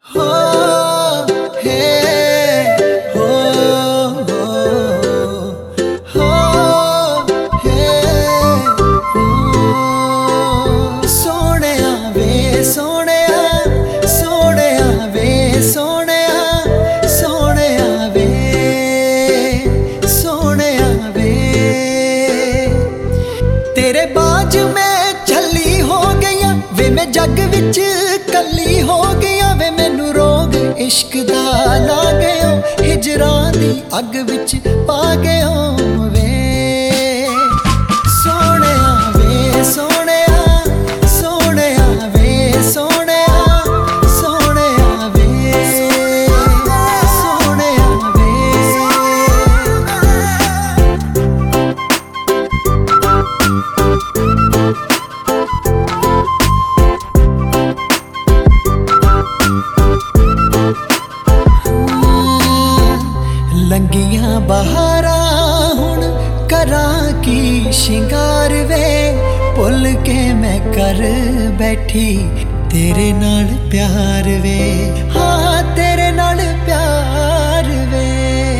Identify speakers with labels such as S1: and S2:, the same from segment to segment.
S1: हो हे हो हो हे सोहणिया वे सोहणिया सोहणिया वे सोहणिया सोहणिया वे सोहणिया वे तेरे बाज में छली हो गई वे मैं जग विच कली हो गया वे मैनू रोग इश्क दा ला गयो हिजरां दी अग विच पा गयो वे सोहणिया वे सोहणिया सोहणिया वे सोहणिया सोहणिया वे सोहणिया वे लंगियां बहारां हुण करां की शिंगार वे भुल के मैं कर बैठी तेरे नाल प्यार वे हाँ तेरे नाल प्यार वे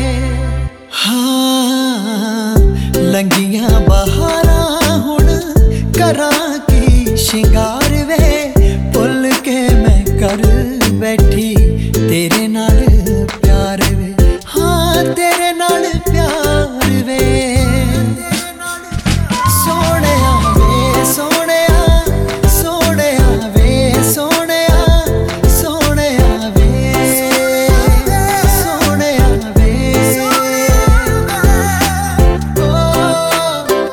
S1: हाँ लंगियां बहारां हुण करां की शिंगार वे भुल के मैं कर बैठी तेरे नाल प्यार वे हाँ तेरे नाल प्यार वे सोहणिया वे सोहणिया सोहणिया वे सोहणिया सोहणिया वे सोहणिया वे ओ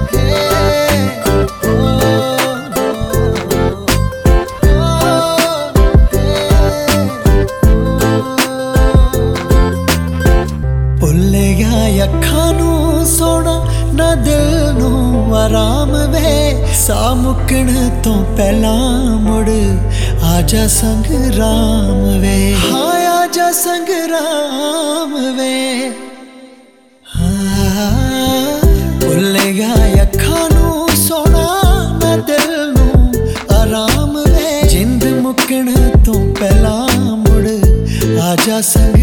S1: भुल गया अखां नूं सोना ना दिल नूं आराम वे सा मुकण तो पहला मुड़ आजा संग राम वे हाँ आजा संग राम वे हाँ भुल गया अखां नूं सोना ना दिल नूं आराम वे जिंद मुकण तो पहला मुड़ आजा संग